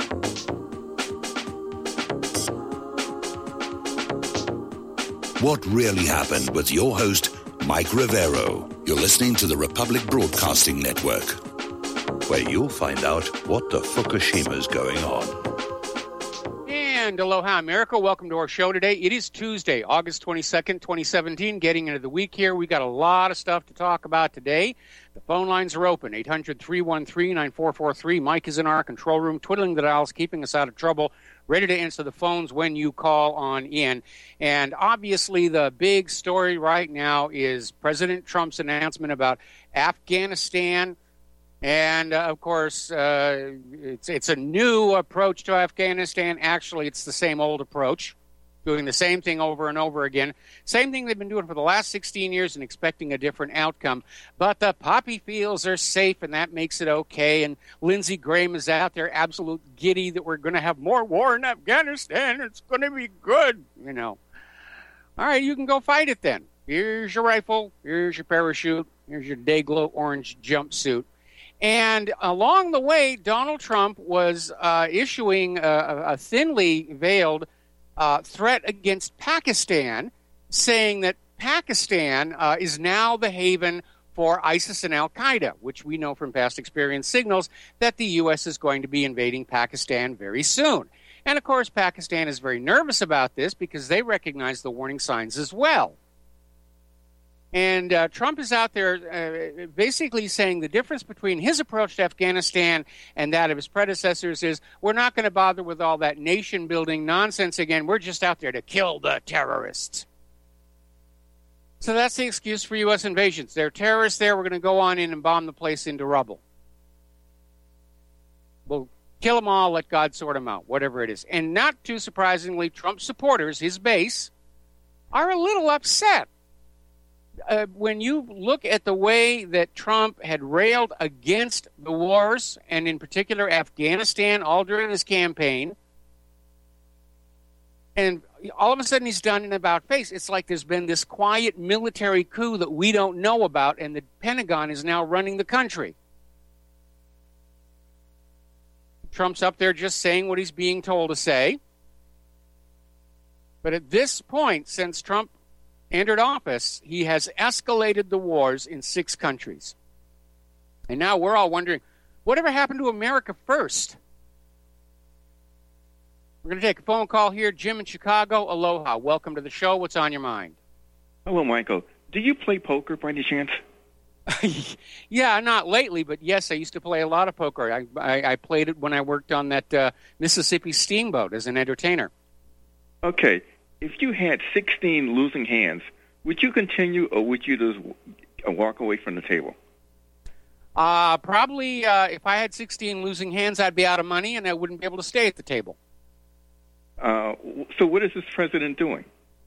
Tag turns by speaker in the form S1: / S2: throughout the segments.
S1: What Really Happened with your host, Mike Rivero. You're listening to the Republic Broadcasting Network, where you'll find out what the Fukushima's going on.
S2: And aloha, America. Welcome to our show today. It is Tuesday, August 22nd, 2017, getting into the week here. We got a lot of stuff to talk about today. The phone lines are open, 800-313-9443. Mike is in our control room, twiddling the dials, keeping us out of trouble, ready to answer the phones when you call on in. And obviously the big story right now is President Trump's announcement about Afghanistan. And, of course, it's a new approach to Afghanistan. Actually, it's the same old approach, doing the same thing over and over again. Same thing they've been doing for the last 16 years and expecting a different outcome. But the poppy fields are safe, and that makes it okay. And Lindsey Graham is out there absolute giddy that we're going to have more war in Afghanistan. It's going to be good, you know. All right, you can go fight it then. Here's your rifle. Here's your parachute. Here's your Dayglow orange jumpsuit. And along the way, Donald Trump was issuing a thinly veiled threat against Pakistan, saying that Pakistan is now the haven for ISIS and Al-Qaeda, which we know from past experience signals that the U.S. is going to be invading Pakistan very soon. And, of course, Pakistan is very nervous about this because they recognize the warning signs as well. And Trump is out there basically saying the difference between his approach to Afghanistan and that of his predecessors is we're not going to bother with all that nation-building nonsense again. We're just out there to kill the terrorists. So that's the excuse for U.S. invasions. There are terrorists there. We're going to go on in and bomb the place into rubble. We'll kill them all, let God sort them out, whatever it is. And not too surprisingly, Trump supporters, his base, are a little upset. When you look at the way that Trump had railed against the wars, and in particular Afghanistan, all during his campaign, and all of a sudden he's done an about-face. It's like there's been this quiet military coup that we don't know about, and the Pentagon is now running the country. Trump's up there just saying what he's being told to say. But at this point, since Trump entered office, he has escalated the wars in 6 countries. And now we're all wondering, whatever happened to America first? We're going to take a phone call here. Jim in Chicago, aloha. Welcome to the show. What's on your mind?
S3: Hello, Michael. Do you play poker by any chance?
S2: Yeah, not lately, but yes, I used to play a lot of poker. I played it when I worked on that Mississippi Steamboat as an entertainer.
S3: Okay. If you had 16 losing hands, would you continue or would you just walk away from the table?
S2: Probably if I had 16 losing hands, I'd be out of money and I wouldn't be able to stay at the table.
S3: So what is this president doing?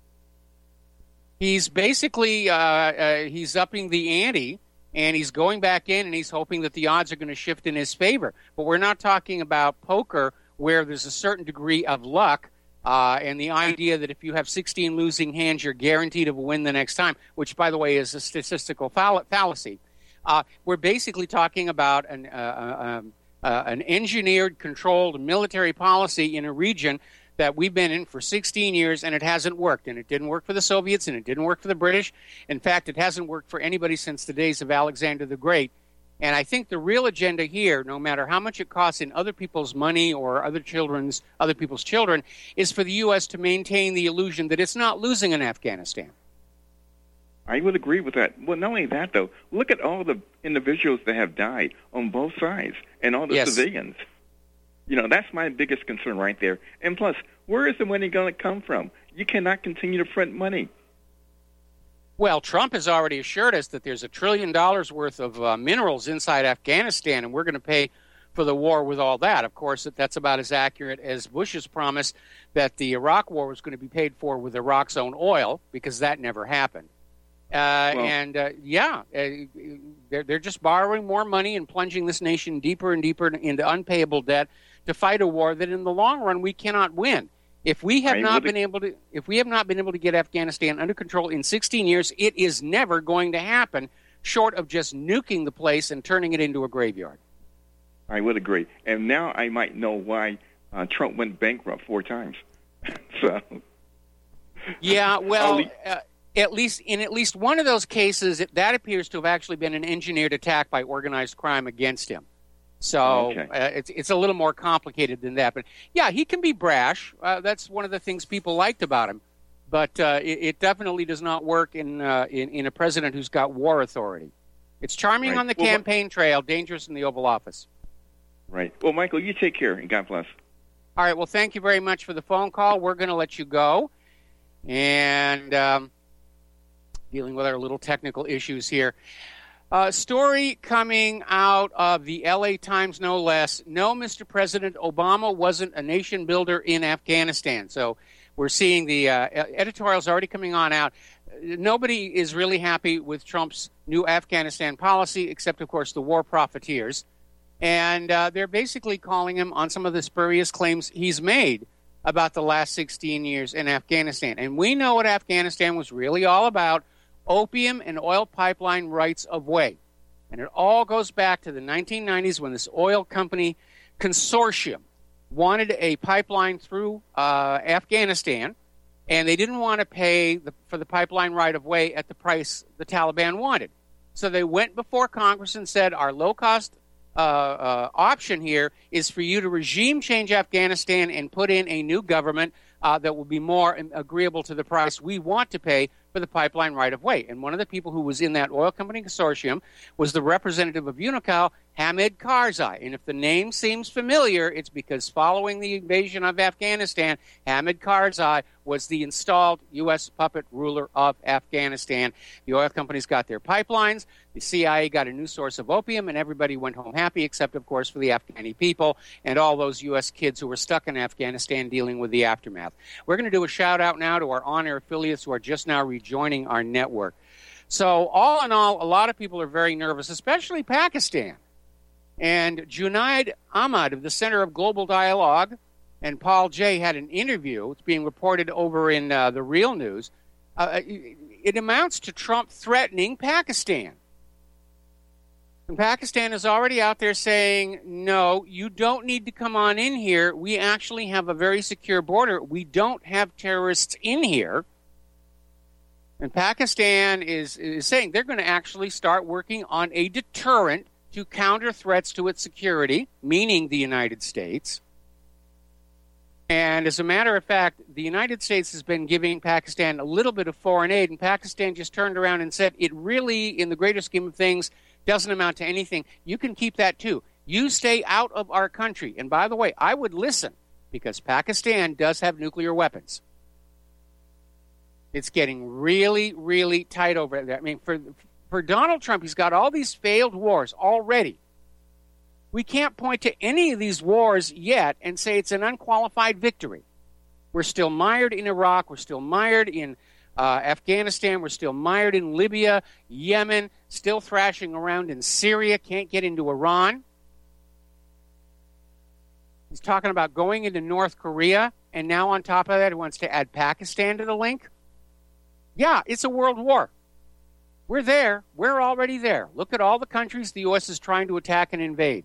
S2: He's basically he's upping the ante, and he's going back in and he's hoping that the odds are going to shift in his favor. But we're not talking about poker where there's a certain degree of luck. And the idea that if you have 16 losing hands, you're guaranteed to win the next time, which, by the way, is a statistical fallacy. We're basically talking about an engineered, controlled military policy in a region that we've been in for 16 years, and it hasn't worked. And it didn't work for the Soviets, and it didn't work for the British. In fact, it hasn't worked for anybody since the days of Alexander the Great. And I think the real agenda here, no matter how much it costs in other people's money or other people's children, is for the U.S. to maintain the illusion that it's not losing in Afghanistan.
S3: I would agree with that. Well, not only that, though, look at all the individuals that have died on both sides and all the civilians. You know, that's my biggest concern right there. And plus, where is the money going to come from? You cannot continue to print money.
S2: Well, Trump has already assured us that there's $1 trillion worth of minerals inside Afghanistan, and we're going to pay for the war with all that. Of course, that's about as accurate as Bush's promise that the Iraq war was going to be paid for with Iraq's own oil, because that never happened. They're just borrowing more money and plunging this nation deeper and deeper into unpayable debt to fight a war that in the long run we cannot win. If we have not been able to get Afghanistan under control in 16 years, it is never going to happen, short of just nuking the place and turning it into a graveyard.
S3: I would agree. And now I might know why Trump went bankrupt 4 times. So.
S2: Yeah, well, at least one of those cases, that appears to have actually been an engineered attack by organized crime against him. So it's a little more complicated than that. But yeah, he can be brash. That's one of the things people liked about him. But it definitely does not work in a president who's got war authority. It's charming on the campaign trail, dangerous in the Oval Office.
S3: Right. Well, Michael, you take care, and God bless.
S2: All right. Well, thank you very much for the phone call. We're going to let you go. And dealing with our little technical issues here. Story coming out of the L.A. Times, no less. No, Mr. President, Obama wasn't a nation builder in Afghanistan. So we're seeing the editorials already coming on out. Nobody is really happy with Trump's new Afghanistan policy, except, of course, the war profiteers. And they're basically calling him on some of the spurious claims he's made about the last 16 years in Afghanistan. And we know what Afghanistan was really all about: opium and oil pipeline rights of way. And it all goes back to the 1990s when this oil company consortium wanted a pipeline through Afghanistan, and they didn't want to pay for the pipeline right of way at the price the Taliban wanted. So they went before Congress and said, our low-cost option here is for you to regime change Afghanistan and put in a new government that will be more agreeable to the price we want to pay for the pipeline right of way. And one of the people who was in that oil company consortium was the representative of Unocal, Hamid Karzai. And if the name seems familiar, it's because following the invasion of Afghanistan, Hamid Karzai was the installed U.S. puppet ruler of Afghanistan. The oil companies got their pipelines, the CIA got a new source of opium, and everybody went home happy, except, of course, for the Afghani people and all those U.S. kids who were stuck in Afghanistan dealing with the aftermath. We're going to do a shout-out now to our on-air affiliates who are just now rejoining our network. So, all in all, a lot of people are very nervous, especially Pakistan. And Junaid Ahmad of the Center of Global Dialogue and Paul Jay had an interview. It's being reported over in the Real News. It amounts to Trump threatening Pakistan. And Pakistan is already out there saying, no, you don't need to come on in here. We actually have a very secure border. We don't have terrorists in here. And Pakistan is saying they're going to actually start working on a deterrent to counter threats to its security, meaning the United States. And as a matter of fact, the United States has been giving Pakistan a little bit of foreign aid, and Pakistan just turned around and said it really, in the greater scheme of things, doesn't amount to anything. You can keep that too. You stay out of our country. And by the way, I would listen, because Pakistan does have nuclear weapons. It's getting really, really tight over there. I mean, for Donald Trump, he's got all these failed wars already. We can't point to any of these wars yet and say it's an unqualified victory. We're still mired in Iraq. We're still mired in Afghanistan. We're still mired in Libya, Yemen, still thrashing around in Syria, can't get into Iran. He's talking about going into North Korea, and now on top of that, he wants to add Pakistan to the link. Yeah, it's a world war. We're there. We're already there. Look at all the countries the U.S. is trying to attack and invade.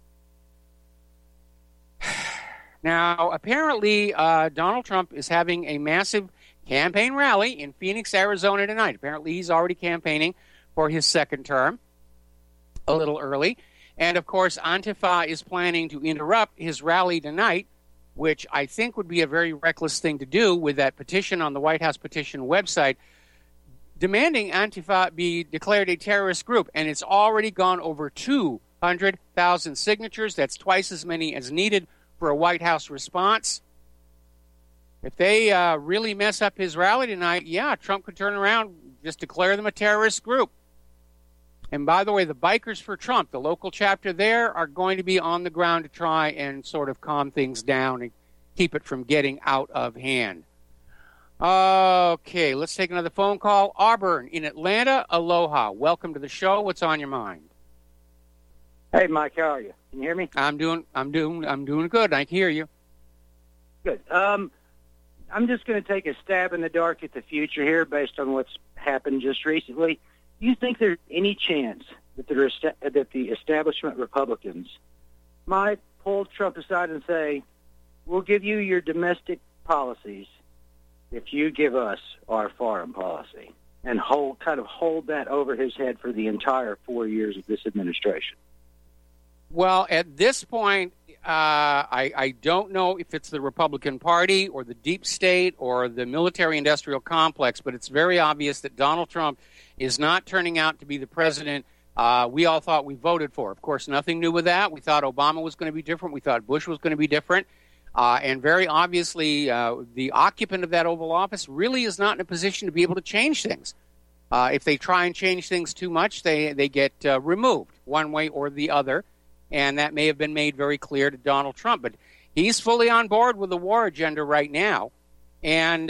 S2: Now, apparently, Donald Trump is having a massive campaign rally in Phoenix, Arizona tonight. Apparently, he's already campaigning for his second term, a little early. And, of course, Antifa is planning to interrupt his rally tonight, which I think would be a very reckless thing to do with that petition on the White House petition website demanding Antifa be declared a terrorist group. And it's already gone over 200,000 signatures. That's twice as many as needed for a White House response. If they really mess up his rally tonight, yeah, Trump could turn around, just declare them a terrorist group. And by the way, the Bikers for Trump, the local chapter there, are going to be on the ground to try and sort of calm things down and keep it from getting out of hand. Okay, let's take another phone call. Auburn in Atlanta, aloha. Welcome to the show. What's on your mind?
S4: Hey, Mike, how are you? Can you hear me?
S2: I'm doing good. I can hear you.
S4: Good. I'm just going to take a stab in the dark at the future here based on what's happened just recently. Do you think there's any chance that the establishment Republicans might pull Trump aside and say, we'll give you your domestic policies if you give us our foreign policy, and hold that over his head for the entire 4 years of this administration.
S2: Well, at this point, I don't know if it's the Republican Party or the deep state or the military-industrial complex, but it's very obvious that Donald Trump is not turning out to be the president we all thought we voted for. Of course, nothing new with that. We thought Obama was going to be different. We thought Bush was going to be different. And very obviously, the occupant of that Oval Office really is not in a position to be able to change things. If they try and change things too much, they get removed one way or the other. And that may have been made very clear to Donald Trump. But he's fully on board with the war agenda right now. And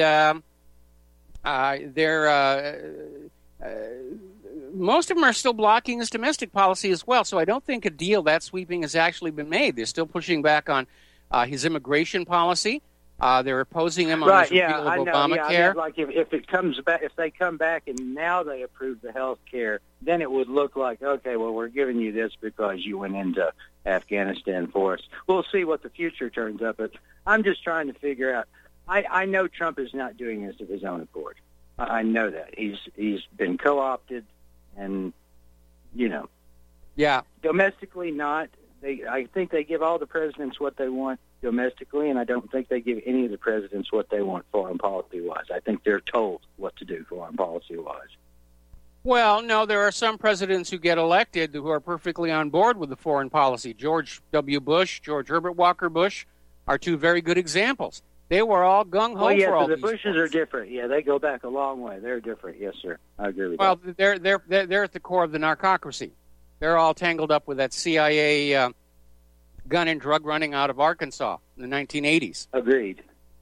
S2: most of them are still blocking his domestic policy as well. So I don't think a deal that sweeping has actually been made. They're still pushing back on his immigration policy. They're opposing him on his repeal of Obamacare.
S4: Yeah, like if it comes back, if they come back and now they approve the health care, then it would look like, okay, well, we're giving you this because you went into Afghanistan for us. We'll see what the future turns up. But I'm just trying to figure out. I know Trump is not doing this of his own accord. I know that he's been co-opted, and domestically not. I think they give all the presidents what they want domestically, and I don't think they give any of the presidents what they want foreign policy-wise. I think they're told what to do foreign policy-wise.
S2: Well, no, there are some presidents who get elected who are perfectly on board with the foreign policy. George W. Bush, George Herbert Walker Bush are two very good examples. They were all gung-ho for all
S4: the
S2: these
S4: Bushes
S2: points.
S4: are different. Yeah, they go back a long way. They're different. Yes, sir. I agree with
S2: that.
S4: Well,
S2: they're at the core of the narcocracy. They're all tangled up with that CIA gun and drug running out of Arkansas in the 1980s.
S4: Agreed.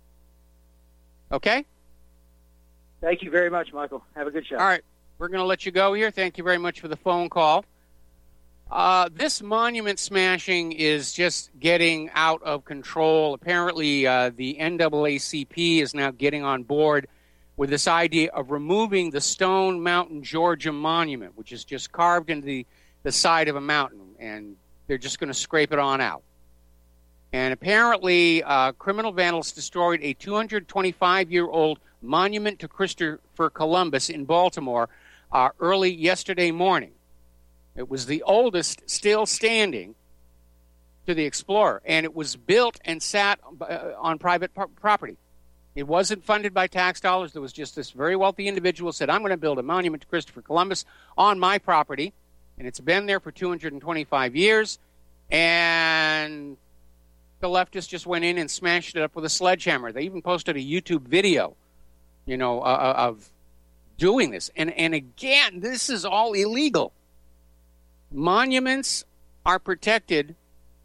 S2: Okay?
S4: Thank you very much, Michael. Have a good show.
S2: All right. We're going to let you go here. Thank you very much for the phone call. This monument smashing is just getting out of control. Apparently, the NAACP is now getting on board with this idea of removing the Stone Mountain, Georgia monument, which is just carved into the side of a mountain, and they're just going to scrape it on out. And apparently, criminal vandals destroyed a 225-year-old monument to Christopher Columbus in Baltimore early yesterday morning. It was the oldest still standing to the explorer, and it was built and sat on private property. It wasn't funded by tax dollars. There was just this very wealthy individual said, I'm going to build a monument to Christopher Columbus on my property, and it's been there for 225 years, and the leftists just went in and smashed it up with a sledgehammer. They even posted a YouTube video, of doing this. And again, this is all illegal. Monuments are protected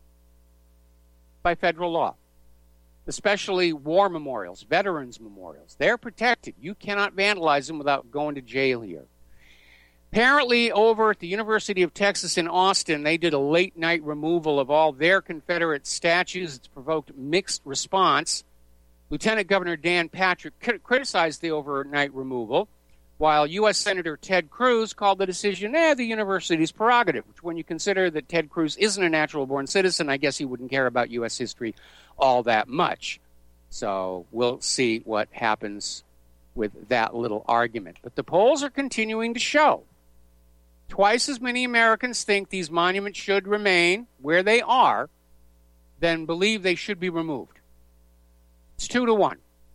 S2: by federal law, especially war memorials, veterans memorials. They're protected. You cannot vandalize them without going to jail here. Apparently, over at the University of Texas in Austin, they did a late-night removal of all their Confederate statues. It's provoked mixed response. Lieutenant Governor Dan Patrick criticized the overnight removal, while U.S. Senator Ted Cruz called the decision the university's prerogative, which when you consider that Ted Cruz isn't a natural-born citizen, I guess he wouldn't care about U.S. history all that much. So we'll see what happens with that little argument. But the polls are continuing to show twice as many Americans think these monuments should remain where they are than believe they should be removed. It's 2-1.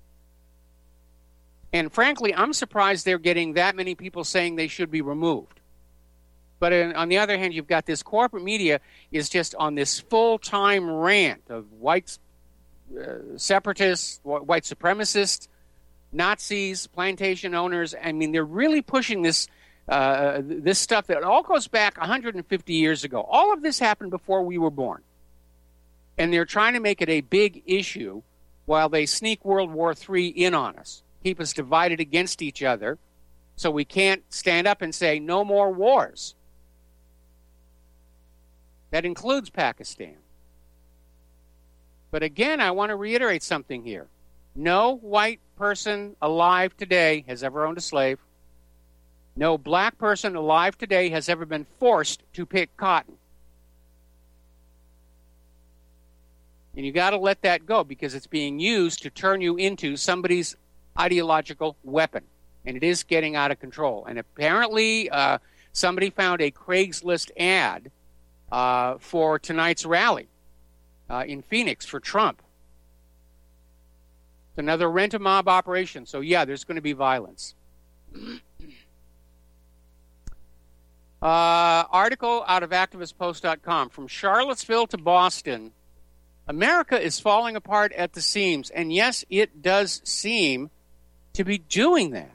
S2: And frankly, I'm surprised they're getting that many people saying they should be removed. But on the other hand, you've got this corporate media is just on this full-time rant of white separatists, white supremacists, Nazis, plantation owners. I mean, they're really pushing this this stuff that all goes back 150 years ago. All of this happened before we were born. And they're trying to make it a big issue while they sneak World War III in on us, keep us divided against each other, so we can't stand up and say, no more wars. That includes Pakistan. But again, I want to reiterate something here. No white person alive today has ever owned a slave. No black person alive today has ever been forced to pick cotton. And you got to let that go because it's being used to turn you into somebody's ideological weapon. And it is getting out of control. And apparently somebody found a Craigslist ad for tonight's rally in Phoenix for Trump. It's another rent-a-mob operation. So, yeah, there's going to be violence. Article out of ActivistPost.com. From Charlottesville to Boston, America is falling apart at the seams. And, yes, it does seem to be doing that.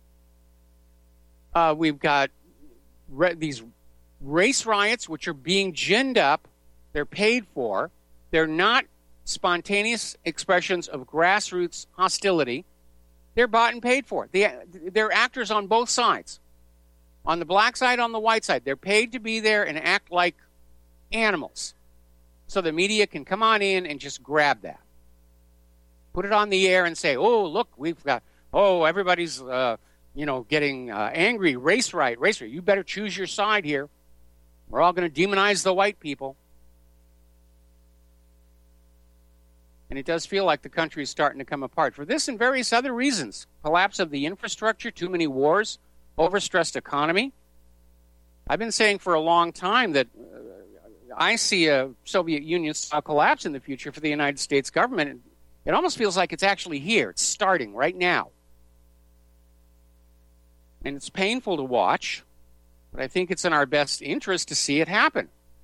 S2: We've got these race riots, which are being ginned up. They're paid for. They're not spontaneous expressions of grassroots hostility. They're bought and paid for. They're actors on both sides. On the black side, on the white side. They're paid to be there and act like animals. So the media can come on in and just grab that. Put it on the air and say, oh, look, we've got, everybody's, getting angry. Race right. You better choose your side here. We're all going to demonize the white people. And it does feel like the country is starting to come apart. For this and various other reasons. Collapse of the infrastructure, too many wars, overstressed economy. I've been saying for a long time that I see a Soviet Union-style collapse in the future for the United States government. It almost feels like it's actually here. It's starting right now. And it's painful to watch, but I think it's in our best interest to see it happen.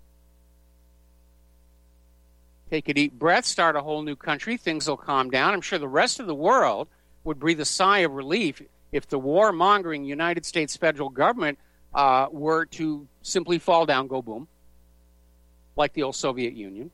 S2: Take a deep breath, start a whole new country, things will calm down. I'm sure the rest of the world would breathe a sigh of relief if the warmongering United States federal government were to simply fall down, go boom, like the old Soviet Union.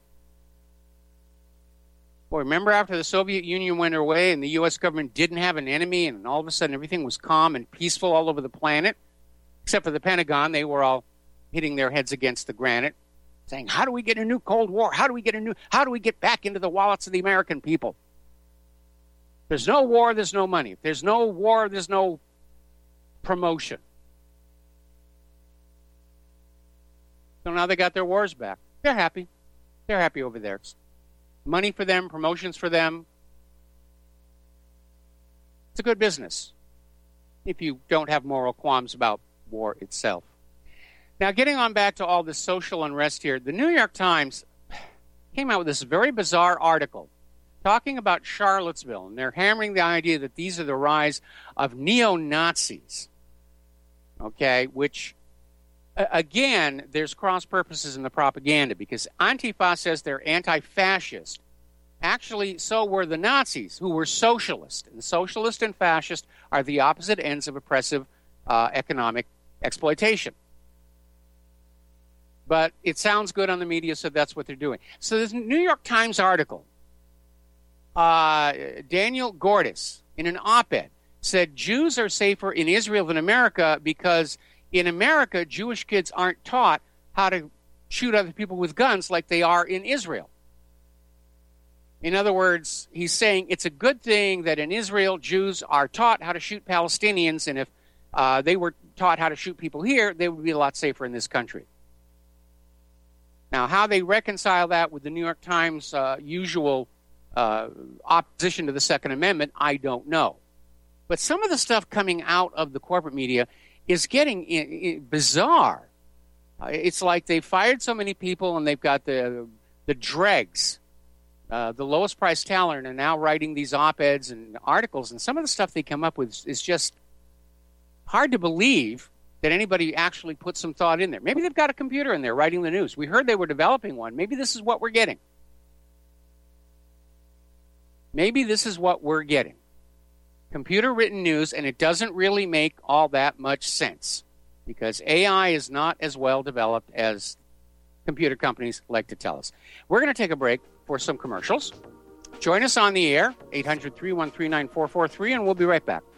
S2: Well, remember after the Soviet Union went away and the U.S. government didn't have an enemy and all of a sudden everything was calm and peaceful all over the planet? Except for the Pentagon, they were all hitting their heads against the granite, saying, how do we get a new Cold War? How do we get back into the wallets of the American people? There's no war, there's no money. If there's no war, there's no promotion. So now they got their wars back. They're happy. They're happy over there. Money for them, promotions for them. It's a good business if you don't have moral qualms about war itself. Now, getting on back to all this social unrest here, the New York Times came out with this very bizarre article talking about Charlottesville, and they're hammering the idea that these are the rise of neo-Nazis, okay, which, again, there's cross-purposes in the propaganda, because Antifa says they're anti-fascist. Actually, so were the Nazis, who were socialist. And socialist and fascist are the opposite ends of oppressive economic exploitation. But it sounds good on the media, so that's what they're doing. So this New York Times article, Daniel Gordis, in an op-ed, said Jews are safer in Israel than America because in America, Jewish kids aren't taught how to shoot other people with guns like they are in Israel. In other words, he's saying it's a good thing that in Israel, Jews are taught how to shoot Palestinians, and if they were taught how to shoot people here, they would be a lot safer in this country. Now, how they reconcile that with the New York Times' usual opposition to the Second Amendment, I don't know. But some of the stuff coming out of the corporate media is getting bizarre. It's like they fired so many people and they've got the dregs, the lowest priced talent, are now writing these op-eds and articles. And some of the stuff they come up with is just hard to believe that anybody actually put some thought in there. Maybe they've got a computer in there writing the news. We heard they were developing one. Maybe this is what we're getting. Maybe this is what we're getting. Computer-written news, and it doesn't really make all that much sense because AI is not as well developed as computer companies like to tell us. We're going to take a break for some commercials. Join us on the air, 800-313-9443, and we'll be right back.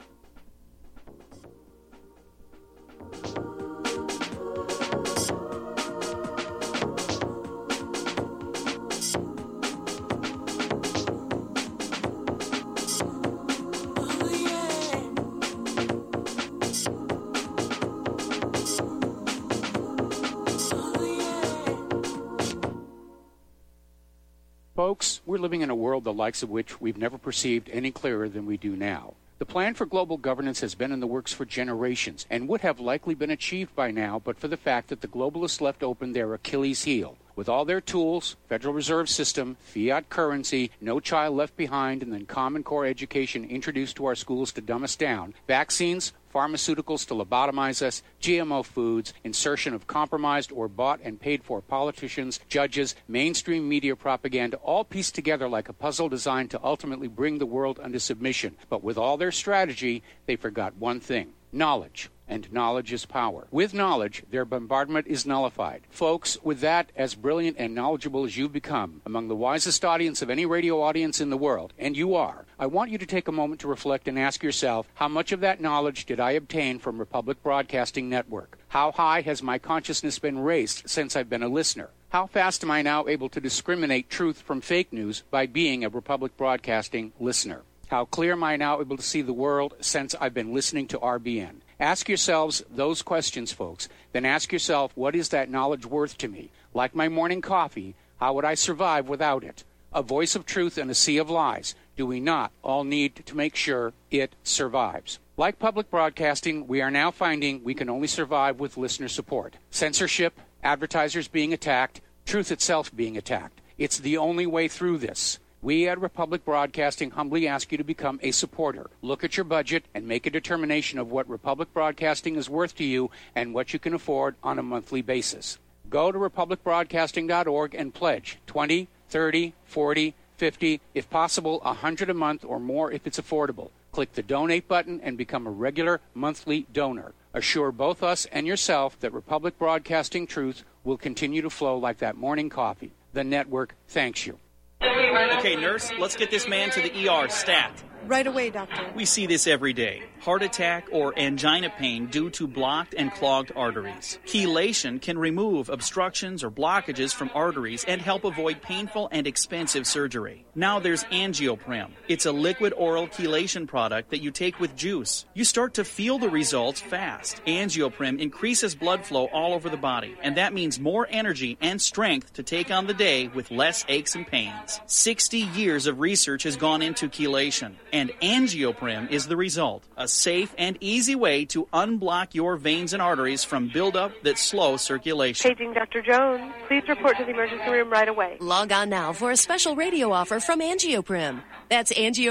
S2: Folks, we're living in a world the likes of which we've never perceived any clearer than we do now. The plan for global governance has been in the works for generations and would have likely been achieved by now but for the fact that the globalists left open their Achilles heel. With all their tools, Federal Reserve System, fiat currency, no child left behind, and then Common Core education introduced to our schools to dumb us down, vaccines, pharmaceuticals to lobotomize us, GMO foods, insertion of compromised or bought and paid for politicians, judges, mainstream media propaganda, all pieced together like a puzzle designed to ultimately bring the world under submission. But with all their strategy, they forgot one thing: knowledge. And knowledge is power. With knowledge, their bombardment is nullified. Folks, with that, as brilliant and knowledgeable as you've become, among the wisest audience of any radio audience in the world, and you are, I want you to take a moment to reflect and ask yourself, how much of that knowledge did I obtain from Republic Broadcasting Network? How high has my consciousness been raised since I've been a listener? How fast am I now able to discriminate truth from fake news by being a Republic Broadcasting listener? How clear am I now able to see the world since I've been listening to RBN? Ask yourselves those questions, folks. Then ask yourself, what is that knowledge worth to me? Like my morning coffee, how would I survive without it? A voice of truth in a sea of lies. Do we not all need to make sure it survives? Like public broadcasting, we are now finding we can only survive with listener support. Censorship, advertisers being attacked, truth itself being attacked. It's the only way through this. We at Republic Broadcasting humbly ask you to become a supporter. Look at your budget and make a determination of what Republic Broadcasting is worth to you and what you can afford on a monthly basis. Go to republicbroadcasting.org and pledge $20, $30, $40, $50, if possible, $100 a month or more if it's affordable. Click the donate button and become a regular monthly donor. Assure both us and yourself that Republic Broadcasting truth will continue to flow like that morning coffee. The network thanks you.
S5: Okay, nurse, let's get this man to the ER stat.
S6: Right away, doctor.
S5: We see this every day. Heart attack or angina pain due to blocked and clogged arteries. Chelation can remove obstructions or blockages from arteries and help avoid painful and expensive surgery. Now there's Angioprim. It's a liquid oral chelation product that you take with juice. You start to feel the results fast. Angioprim increases blood flow all over the body, and that means more energy and strength to take on the day with less aches and pains. 60 years of research has gone into chelation, and Angioprim is the result. A safe and easy way to unblock your veins and arteries from buildup that slow circulation.
S6: Paging Dr. Jones. Please report to the emergency room right away.
S7: Log on now for a special radio offer from Angioprim. That's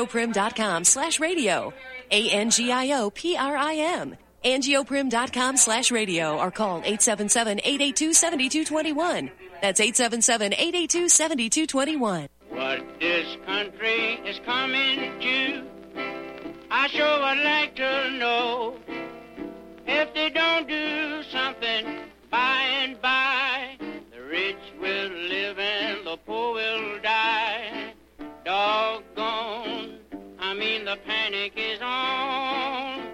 S7: angioprim.com/radio. ANGIOPRIM. Angioprim.com/radio or call 877-882-7221. That's 877-882-7221.
S8: What this country is coming to, I sure would like to know. If they don't do something by and by, the rich will live and the poor will die. Doggone, I mean the panic is on.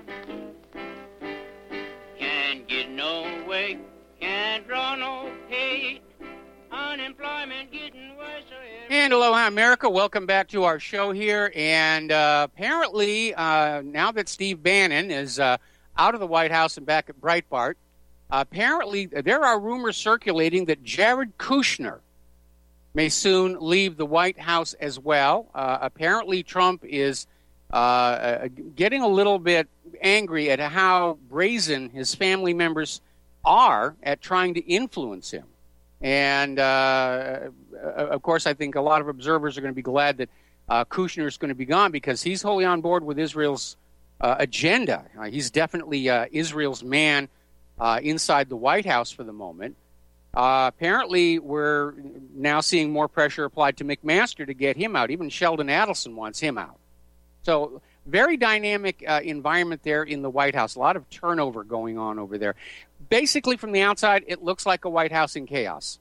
S8: Can't get no way, can't draw no pay. Unemployment getting worse.
S2: And aloha, America. Welcome back to our show here. And apparently, now that Steve Bannon is out of the White House and back at Breitbart, apparently there are rumors circulating that Jared Kushner may soon leave the White House as well. Apparently, Trump is getting a little bit angry at how brazen his family members are at trying to influence him. And, of course, I think a lot of observers are going to be glad that Kushner is going to be gone because he's wholly on board with Israel's agenda. He's definitely Israel's man inside the White House for the moment. Apparently, we're now seeing more pressure applied to McMaster to get him out. Even Sheldon Adelson wants him out. So very dynamic environment there in the White House. A lot of turnover going on over there. Basically, from the outside, it looks like a White House in chaos.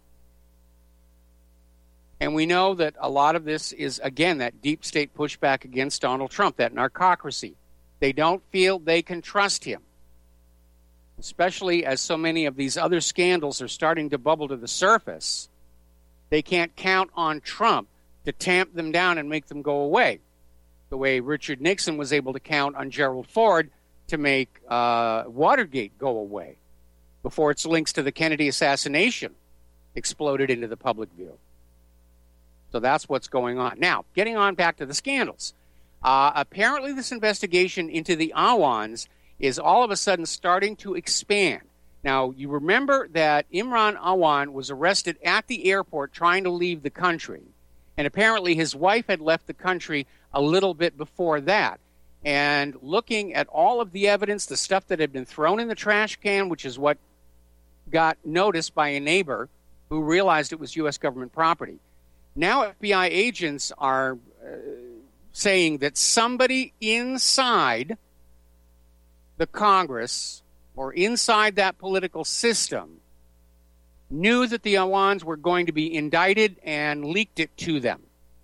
S2: And we know that a lot of this is, again, that deep state pushback against Donald Trump, that narcocracy. They don't feel they can trust him, especially as so many of these other scandals are starting to bubble to the surface. They can't count on Trump to tamp them down and make them go away, the way Richard Nixon was able to count on Gerald Ford to make Watergate go away before its links to the Kennedy assassination exploded into the public view. So that's what's going on. Now, getting on back to the scandals. Apparently, this investigation into the Awans is all of a sudden starting to expand. Now, you remember that Imran Awan was arrested at the airport trying to leave the country. And apparently his wife had left the country a little bit before that. And looking at all of the evidence, the stuff that had been thrown in the trash can, which is what got noticed by a neighbor who realized it was U.S. government property. Now FBI agents are saying that somebody inside the Congress or inside that political system knew that the Awans were going to be indicted and leaked it to them.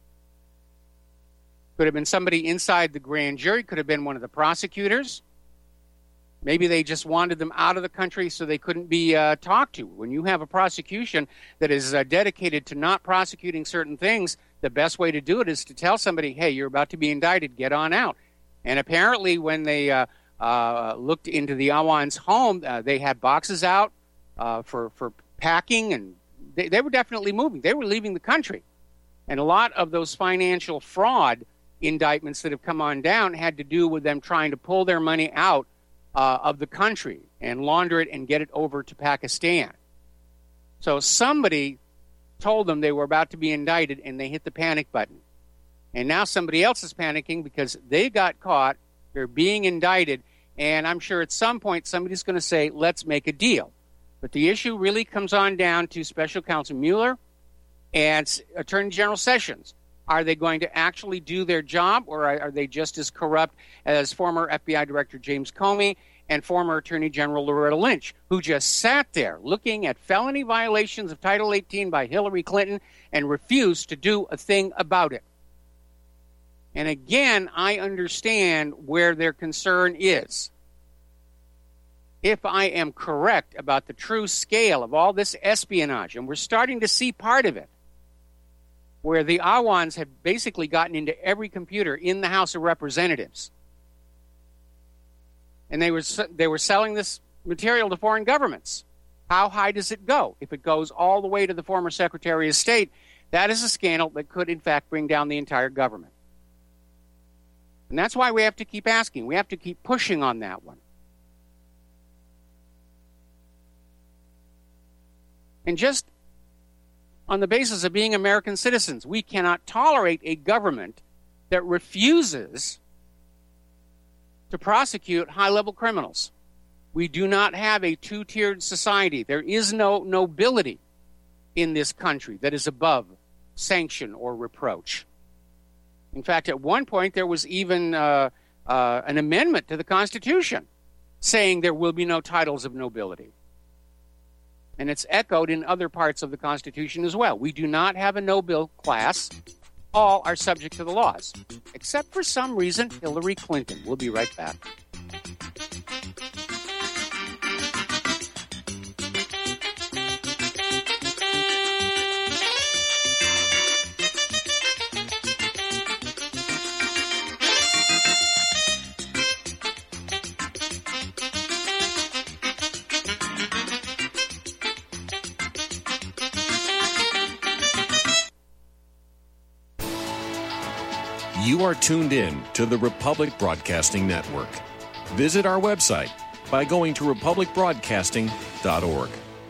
S2: Could have been somebody inside the grand jury, could have been one of the prosecutors. Maybe they just wanted them out of the country so they couldn't be talked to. When you have a prosecution that is dedicated to not prosecuting certain things, the best way to do it is to tell somebody, hey, you're about to be indicted, get on out. And apparently when they looked into the Awan's home, they had boxes out for packing, and they were definitely moving. They were leaving the country. And a lot of those financial fraud indictments that have come on down had to do with them trying to pull their money out of the country and launder it and get it over to Pakistan. So somebody told them they were about to be indicted, and they hit the panic button. And now somebody else is panicking because they got caught, they're being indicted, and I'm sure at some point somebody's going to say, let's make a deal. But the issue really comes on down to Special Counsel Mueller and Attorney General Sessions. Are they going to actually do their job, or are they just as corrupt as former FBI Director James Comey and former Attorney General Loretta Lynch, who just sat there looking at felony violations of Title 18 by Hillary Clinton and refused to do a thing about it? And again, I understand where their concern is. If I am correct about the true scale of all this espionage, and we're starting to see part of it, where the Awans have basically gotten into every computer in the House of Representatives. And they were selling this material to foreign governments. How high does it go? If it goes all the way to the former Secretary of State, that is a scandal that could, in fact, bring down the entire government. And that's why we have to keep asking. We have to keep pushing on that one. And just on the basis of being American citizens, we cannot tolerate a government that refuses to prosecute high-level criminals. We do not have a two-tiered society. There is no nobility in this country that is above sanction or reproach. In fact, at one point, there was even an amendment to the Constitution saying there will be no titles of nobility. And it's echoed in other parts of the Constitution as well. We do not have a noble class. All are subject to the laws, except for some reason, Hillary Clinton. We'll be right back.
S9: You are tuned in to the Republic Broadcasting Network. Visit our website by going to republicbroadcasting.org.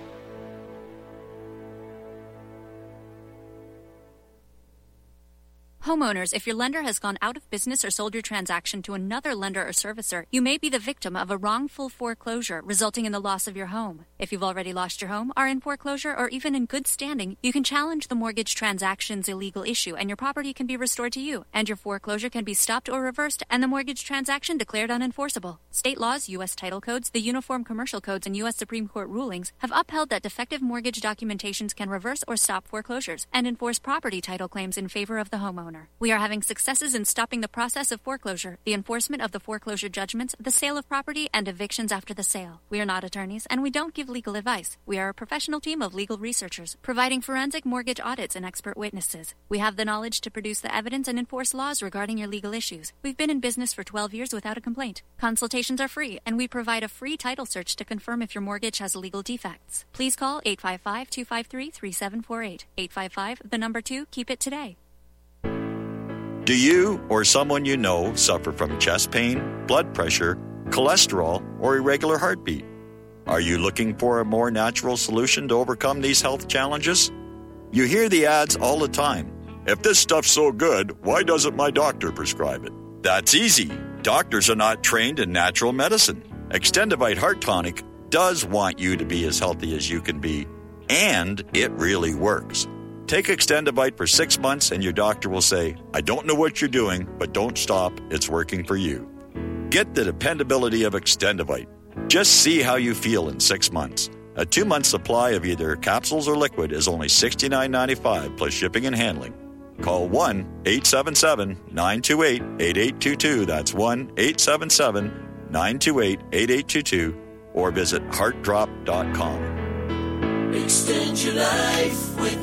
S10: Homeowners, if your lender has gone out of business or sold your transaction to another lender or servicer, you may be the victim of a wrongful foreclosure resulting in the loss of your home. If you've already lost your home, are in foreclosure, or even in good standing, you can challenge the mortgage transaction's illegal issue and your property can be restored to you, and your foreclosure can be stopped or reversed and the mortgage transaction declared unenforceable. State laws, U.S. title codes, the Uniform Commercial Codes, and U.S. Supreme Court rulings have upheld that defective mortgage documentations can reverse or stop foreclosures and enforce property title claims in favor of the homeowner. homeowner. We are having successes in stopping the process of foreclosure, the enforcement of the foreclosure judgments, the sale of property, and evictions after the sale. We are not attorneys, and we don't give legal advice. We are a professional team of legal researchers, providing forensic mortgage audits and expert witnesses. We have the knowledge to produce the evidence and enforce laws regarding your legal issues. We've been in business for 12 years without a complaint. Consultations are free, and we provide a free title search to confirm if your mortgage has legal defects. Please call 855-253-3748. 855, the number 2, keep it today.
S11: Do you or someone you know suffer from chest pain, blood pressure, cholesterol, or irregular heartbeat? Are you looking for a more natural solution to overcome these health challenges? You hear the ads all the time. If this stuff's so good, why doesn't my doctor prescribe it? That's easy. Doctors are not trained in natural medicine. Extendivite Heart Tonic does want you to be as healthy as you can be, and it really works. Take Extendivite for 6 months and your doctor will say, I don't know what you're doing, but don't stop. It's working for you. Get the dependability of Extendivite. Just see how you feel in 6 months. A 2-month supply of either capsules or liquid is only $69.95 plus shipping and handling. Call 1-877-928-8822. That's 1-877-928-8822. Or visit heartdrop.com.
S12: Extend your life with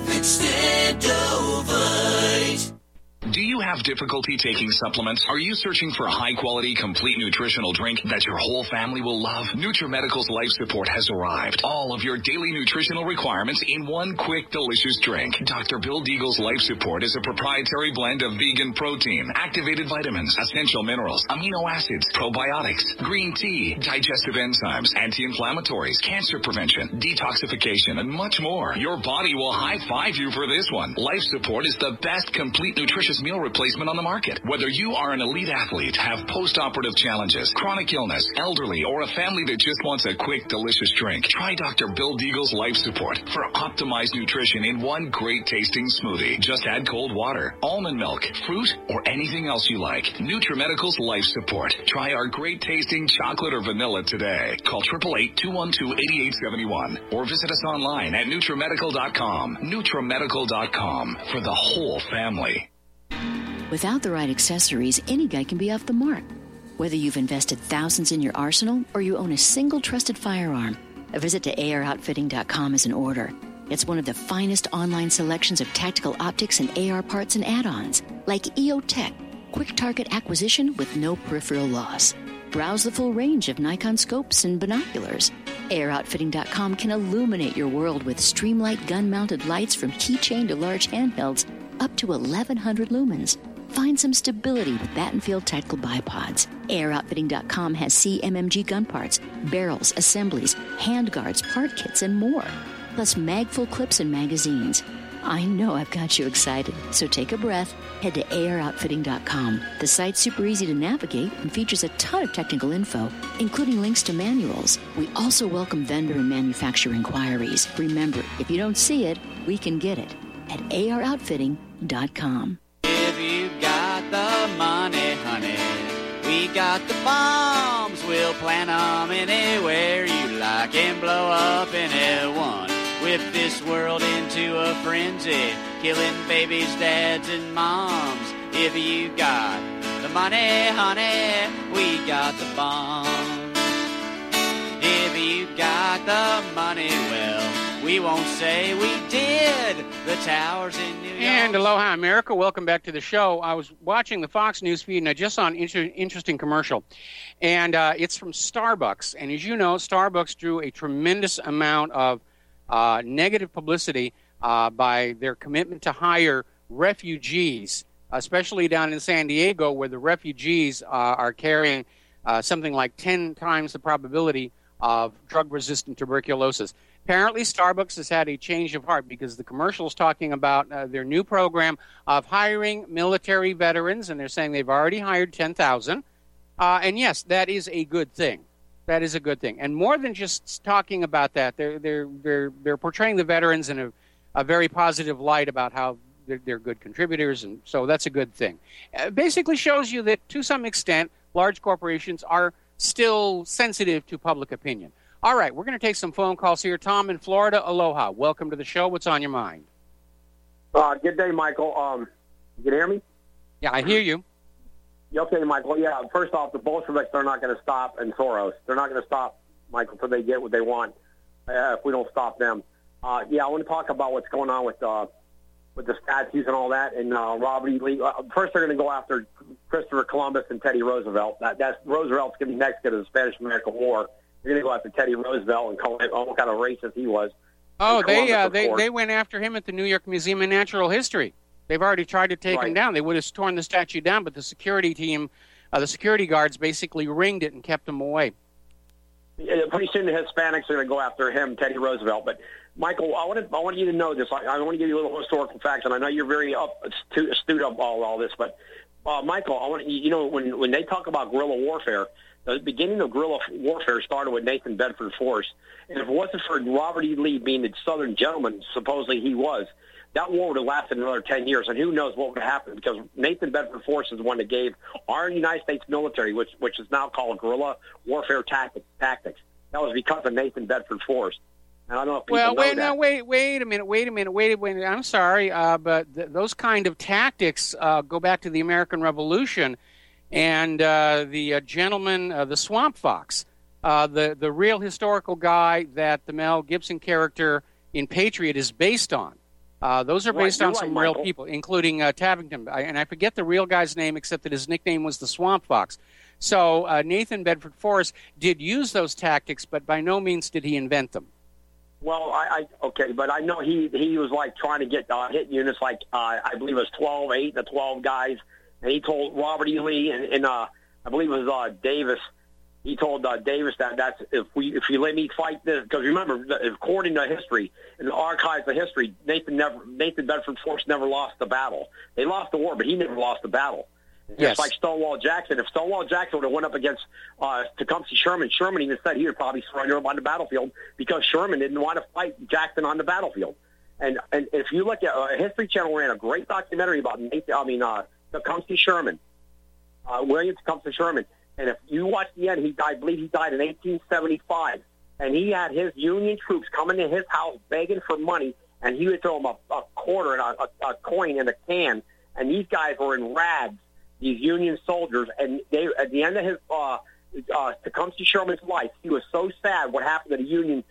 S12: Extendovite.
S13: Do you have difficulty taking supplements? Are you searching for a high-quality, complete nutritional drink that your whole family will love? NutriMedical's Life Support has arrived. All of your daily nutritional requirements in one quick, delicious drink. Dr. Bill Deagle's Life Support is a proprietary blend of vegan protein, activated vitamins, essential minerals, amino acids, probiotics, green tea, digestive enzymes, anti-inflammatories, cancer prevention, detoxification, and much more. Your body will high-five you for this one. Life Support is the best complete nutritious meal replacement on the market. Whether you are an elite athlete, have post-operative challenges, chronic illness, elderly, or a family that just wants a quick, delicious drink, try Dr. Bill Deagle's Life Support for optimized nutrition in one great-tasting smoothie. Just add cold water, almond milk, fruit, or anything else you like. NutriMedical's Life Support. Try our great-tasting chocolate or vanilla today. Call 888-212-8871 or visit us online at NutriMedical.com. NutriMedical.com for the whole family.
S14: Without the right accessories, any guy can be off the mark. Whether you've invested thousands in your arsenal or you own a single trusted firearm, a visit to AROutfitting.com is in order. It's one of the finest online selections of tactical optics and AR parts and add-ons, like EOTech, quick target acquisition with no peripheral loss. Browse the full range of Nikon scopes and binoculars. AROutfitting.com can illuminate your world with Streamlight gun-mounted lights from keychain to large handhelds up to 1,100 lumens. Find some stability with Battenfield Tactical Bipods. AROutfitting.com has CMMG gun parts, barrels, assemblies, handguards, part kits, and more. Plus mag-full clips and magazines. I know I've got you excited, so take a breath. Head to AROutfitting.com. The site's super easy to navigate and features a ton of technical info, including links to manuals. We also welcome vendor and manufacturer inquiries. Remember, if you don't see it, we can get it at AROutfitting.com.
S15: If you got the money, honey, we got the bombs. We'll plant them anywhere you like and blow up anyone. Whip this world into a frenzy, killing babies, dads, and moms. If you got the money, honey, we got the bombs. If you got the money, well, we won't say we did. The towers in New York.
S2: And aloha, America. Welcome back to the show. I was watching the Fox News feed, and I just saw an interesting commercial. And it's from Starbucks. And as you know, Starbucks drew a tremendous amount of negative publicity by their commitment to hire refugees, especially down in San Diego, where the refugees are carrying something like 10 times the probability of drug-resistant tuberculosis. Apparently, Starbucks has had a change of heart because the commercial is talking about their new program of hiring military veterans, and they're saying they've already hired 10,000. And yes, that is a good thing. That is a good thing. And more than just talking about that, they're portraying the veterans in a very positive light about how they're good contributors, and so that's a good thing. Basically shows you that, to some extent, large corporations are still sensitive to public opinion. All right, we're going to take some phone calls here. Tom in Florida, aloha. Welcome to the show. What's on your mind?
S16: Good day, Michael. You can hear me?
S2: Yeah, I hear you.
S16: Okay, Michael. Yeah, first off, the Bolsheviks are not going to stop, and Soros. They're not going to stop, Michael, until they get what they want. If we don't stop them. I want to talk about what's going on with the statues and all that, and Robert E. Lee. First, they're going to go after Christopher Columbus and Teddy Roosevelt. That's Roosevelt's going to be next to the Spanish-American War. They're going to go after Teddy Roosevelt and call him what kind of racist he was.
S2: Oh, they went after him at the New York Museum of Natural History. They've already tried to take him down. They would have torn the statue down, but the security team, the security guards basically ringed it and kept him away.
S16: Yeah, pretty soon the Hispanics are going to go after him, Teddy Roosevelt. But, Michael, I want you to know this. I want to give you a little historical facts, and I know you're very astute of all this. But, Michael, I want when they talk about guerrilla warfare, the beginning of guerrilla warfare started with Nathan Bedford Forrest. And if it wasn't for Robert E. Lee being the Southern gentleman, supposedly he was, that war would have lasted another 10 years, and who knows what would happen, because Nathan Bedford Forrest is the one that gave our United States military, which is now called guerrilla warfare tactics. That was because of Nathan Bedford Forrest. And I don't know if people know that.
S2: Wait a minute. I'm sorry, but those kind of tactics go back to the American Revolution and the gentleman, the Swamp Fox, the real historical guy that the Mel Gibson character in Patriot is based on. Those are based on some real people, including Tabington. And I forget the real guy's name, except that his nickname was the Swamp Fox. So Nathan Bedford Forrest did use those tactics, but by no means did he invent them.
S16: Well, but I know he was like trying to get hit units like I believe it was 8 to 12 guys, and he told Robert E. Lee and I believe it was Davis. He told Davis that's if you let me fight this, because remember, according to history, in the archives of history, Nathan Bedford Forrest never lost the battle. They lost the war, but he never lost the battle.
S2: Yes.
S16: Just like Stonewall Jackson. If Stonewall Jackson would have went up against Tecumseh Sherman even said he would probably surrender him on the battlefield because Sherman didn't want to fight Jackson on the battlefield. And if you look at History Channel ran a great documentary about Tecumseh Sherman, William Tecumseh Sherman. And if you watch the end, I believe he died in 1875. And he had his Union troops coming to his house begging for money, and he would throw them a quarter and a coin in a can. And these guys were in rags, these Union soldiers. And they, at the end of his Tecumseh Sherman's life, he was so sad what happened to the Union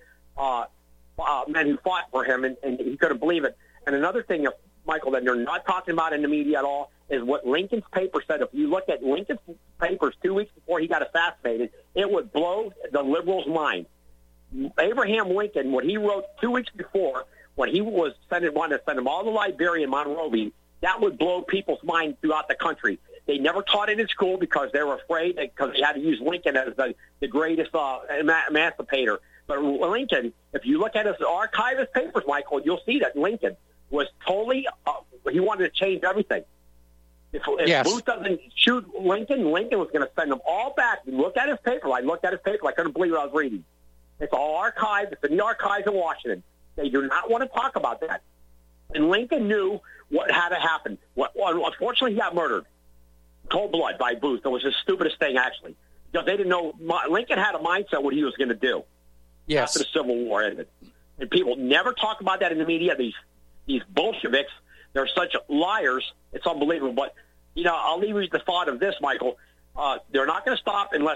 S16: men who fought for him, and he couldn't believe it. And another thing, Michael, that they're not talking about in the media at all is what Lincoln's paper said. If you look at Lincoln's papers 2 weeks before he got assassinated, it would blow the liberals' mind. Abraham Lincoln, what he wrote 2 weeks before, when he was wanted to send them all to Liberia and Monrovia, that would blow people's minds throughout the country. They never taught it in school because they were afraid, because they had to use Lincoln as the greatest emancipator. But Lincoln, if you look at his archivist papers, Michael, you'll see that Lincoln was totally, he wanted to change everything. If Booth doesn't shoot Lincoln was going to send them all back. Look at his paper. I looked at his paper. I couldn't believe what I was reading. It's all archived. It's in the archives in Washington. They do not want to talk about that. And Lincoln knew what had to happen. Unfortunately, he got murdered. Cold blood by Booth. It was the stupidest thing, actually. Because they didn't know. Lincoln had a mindset what he was going to do after the Civil War ended. And people never talk about that in the media. These Bolsheviks, they're such liars. It's unbelievable. But, I'll leave you with the thought of this, Michael. They're not going to stop unless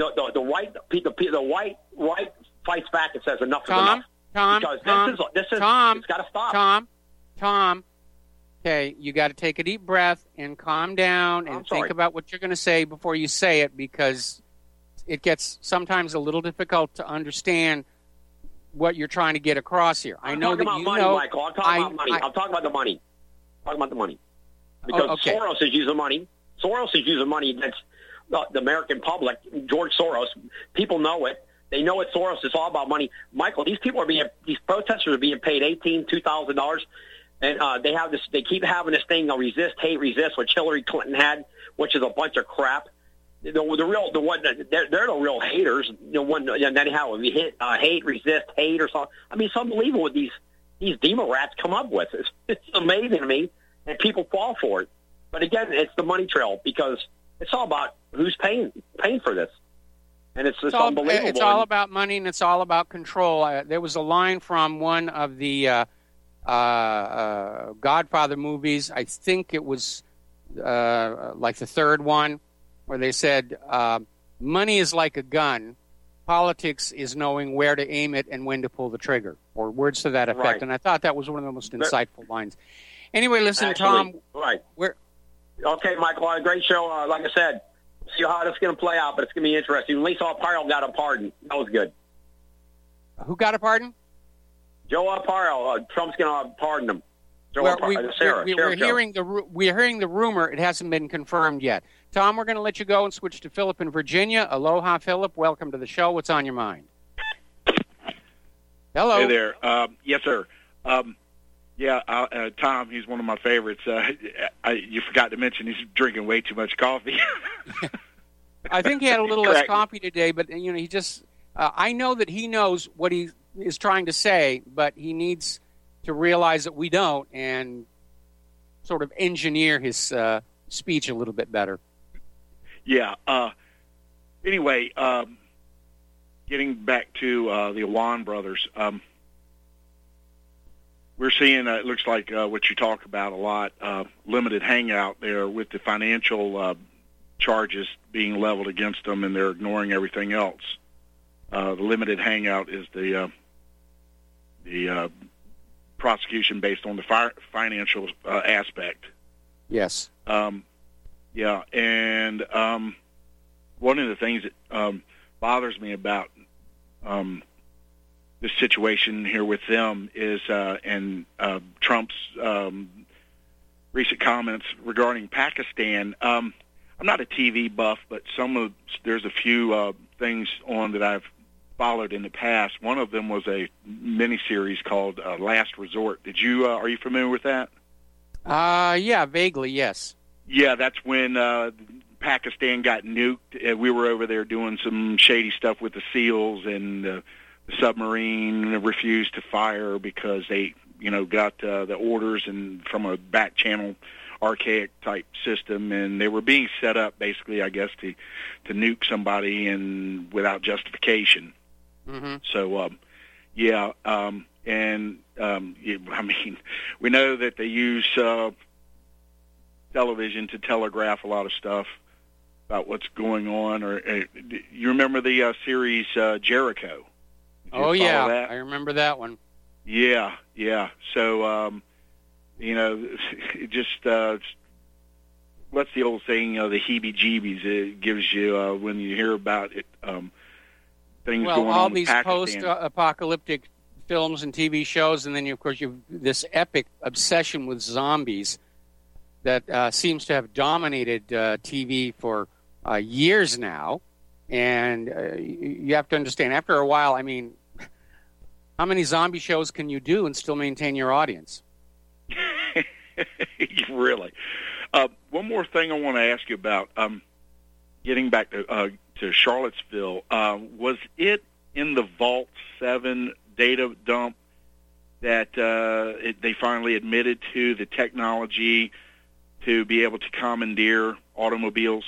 S16: the white right fights back and says enough is enough. This is it's got to stop.
S2: Tom, okay, you got to take a deep breath and calm down and think about what you're going to say before you say it, because it gets sometimes a little difficult to understand what you're trying to get across here. I know that you know.
S16: Michael. I'm talking about money. I'm talking about the money. Because Soros is using money. Soros is using money against the American public. George Soros. People know it. They know it. Soros is all about money. Michael, these protesters are being paid $2,000, and they have this. They keep having this thing, resist, hate, resist, which Hillary Clinton had, which is a bunch of crap. They're the real haters. And then how we hit hate, resist, hate, or something. I mean, it's unbelievable what these Democrats come up with. It's amazing to me, and people fall for it. But again, it's the money trail, because it's all about who's paying for this, and it's unbelievable.
S2: It's all about money, and it's all about control. There was a line from one of the Godfather movies. I think it was like the third one, where they said, money is like a gun. Politics is knowing where to aim it and when to pull the trigger, or words to that effect.
S16: Right.
S2: And I thought that was one of the most insightful lines. Anyway, listen, Tom.
S16: Right. Okay, Michael, great show. Like I said, see how this is going to play out, but it's going to be interesting. At least Arpaio got a pardon. That was good.
S2: Who got a pardon?
S16: Joe Arpaio. Trump's going to pardon him.
S2: We're hearing the rumor. It hasn't been confirmed yet. Tom, we're going to let you go and switch to Philip in Virginia. Aloha, Philip. Welcome to the show. What's on your mind? Hello.
S17: Hey there. Yes, sir. Tom, he's one of my favorites. You forgot to mention he's drinking way too much coffee.
S2: I think he had a little less coffee today, but he just. I know that he knows what he is trying to say, but he needs to realize that we don't, and sort of engineer his speech a little bit better.
S17: Yeah. Anyway, getting back to the Awan brothers, we're seeing, it looks like what you talk about a lot, limited hangout there with the financial charges being leveled against them, and they're ignoring everything else. The limited hangout is the prosecution based on the financial aspect.
S2: Yes.
S17: Yeah, and one of the things that bothers me about this situation here with them is, and Trump's recent comments regarding Pakistan. I'm not a TV buff, but there's a few things on that I've followed in the past. One of them was a miniseries called Last Resort. Are you familiar with that?
S2: Yeah, vaguely, yes.
S17: Yeah, that's when Pakistan got nuked. We were over there doing some shady stuff with the SEALs, and the submarine refused to fire because they, got the orders and from a back channel archaic type system, and they were being set up basically, I guess, to nuke somebody and without justification.
S2: Mm-hmm.
S17: So, we know that they use television to telegraph a lot of stuff about what's going on. Or you remember the series Jericho?
S2: Oh yeah, I remember that one.
S17: Yeah. So it just what's the old saying? The heebie-jeebies it gives you when you hear about it. Things going on
S2: all
S17: with
S2: these
S17: Pakistan.
S2: post-apocalyptic films and TV shows, and then of course you've this epic obsession with zombies that seems to have dominated TV for years now. And you have to understand, after a while, I mean, how many zombie shows can you do and still maintain your audience?
S17: Really. One more thing I want to ask you about. Getting back to Charlottesville, was it in the Vault 7 data dump that they finally admitted to the technology to be able to commandeer automobiles?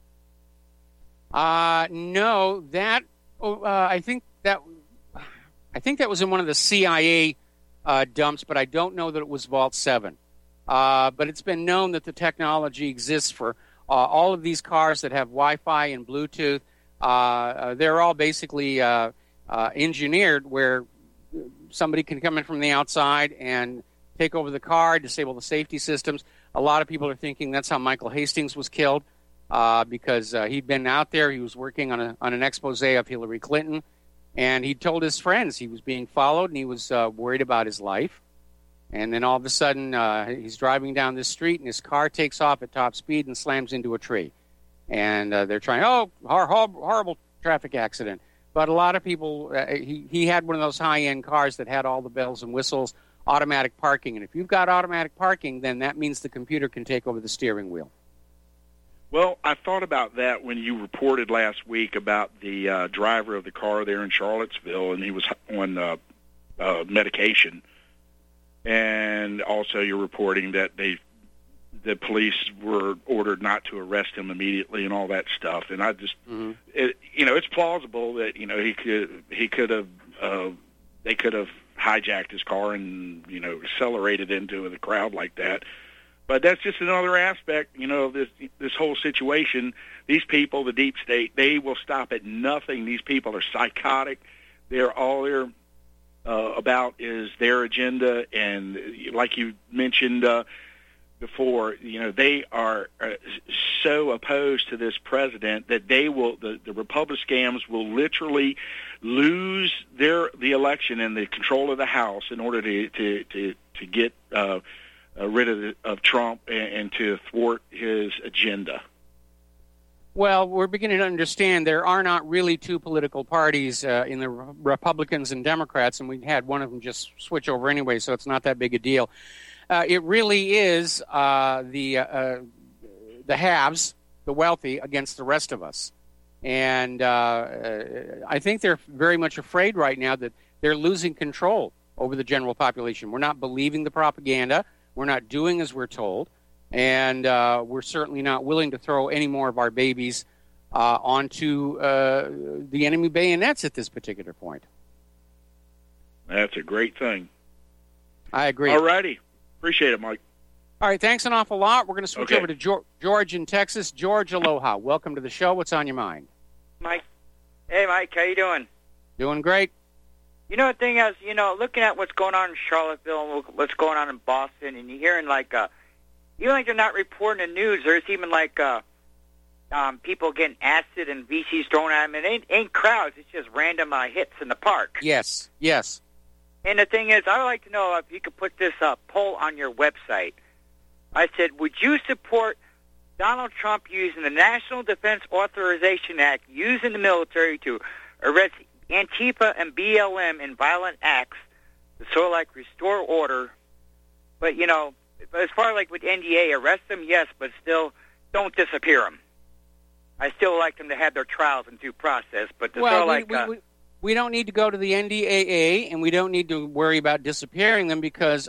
S2: No, that I think that was in one of the CIA dumps, but I don't know that it was Vault 7. But it's been known that the technology exists for all of these cars that have Wi-Fi and Bluetooth. They're all basically engineered where somebody can come in from the outside and take over the car, disable the safety systems. A lot of people are thinking that's how Michael Hastings was killed because he'd been out there. He was working on an expose of Hillary Clinton, and he told his friends he was being followed and he was worried about his life. And then all of a sudden, he's driving down this street, and his car takes off at top speed and slams into a tree. And they're trying, horrible traffic accident. But a lot of people, he had one of those high-end cars that had all the bells and whistles, automatic parking. And if you've got automatic parking, then that means the computer can take over the steering wheel.
S17: Well, I thought about that when you reported last week about the driver of the car there in Charlottesville, and he was on medication. And also you're reporting that the police were ordered not to arrest him immediately and all that stuff. And I just, it's plausible that, they could have hijacked his car and, accelerated into the crowd like that. But that's just another aspect, of this whole situation. These people, the deep state, they will stop at nothing. These people are psychotic. All they're about is their agenda, and like you mentioned before, they are so opposed to this president that they will, the Republicans will literally lose the election and the control of the House in order to get rid of Trump and to thwart his agenda.
S2: Well, we're beginning to understand there are not really two political parties in the Republicans and Democrats, and we had one of them just switch over anyway, so it's not that big a deal. It really is the haves, the wealthy, against the rest of us. And I think they're very much afraid right now that they're losing control over the general population. We're not believing the propaganda. We're not doing as we're told. And we're certainly not willing to throw any more of our babies onto the enemy bayonets at this particular point.
S17: That's a great thing.
S2: I agree.
S17: All righty. Appreciate it, Mike.
S2: All right, thanks an awful lot. We're going to switch over to George in Texas. George, aloha. Welcome to the show. What's on your mind?
S18: Mike. Hey, Mike. How you doing?
S2: Doing great.
S18: The thing is, looking at what's going on in Charlottesville and what's going on in Boston, and you're hearing even like they're not reporting the news. There's even people getting acid and VCs thrown at them. And it ain't crowds. It's just random hits in the park.
S2: Yes.
S18: And the thing is, I would like to know if you could put this poll on your website. I said, would you support Donald Trump using the National Defense Authorization Act, using the military to arrest Antifa and BLM in violent acts to sort of restore order? But, as far as with NDA, arrest them, yes, but still don't disappear them. I still like them to have their trials and due process, but
S2: we don't need to go to the NDAA, and we don't need to worry about disappearing them because,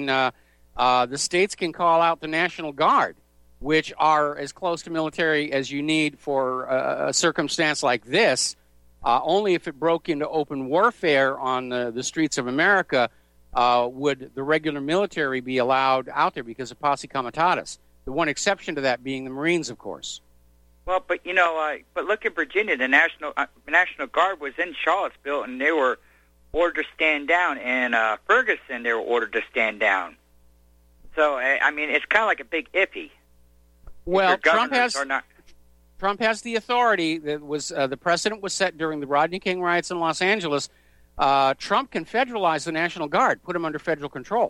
S2: the states can call out the National Guard, which are as close to military as you need for a circumstance like this. Only if it broke into open warfare on the streets of America would the regular military be allowed out there because of posse comitatus. The one exception to that being the Marines, of course.
S18: Well, but but look at Virginia. The National Guard was in Charlottesville, and they were ordered to stand down. And Ferguson, they were ordered to stand down. So it's kind of like a big iffy.
S2: Well, Trump has the authority. That was the precedent was set during the Rodney King riots in Los Angeles. Trump can federalize the National Guard, put them under federal control.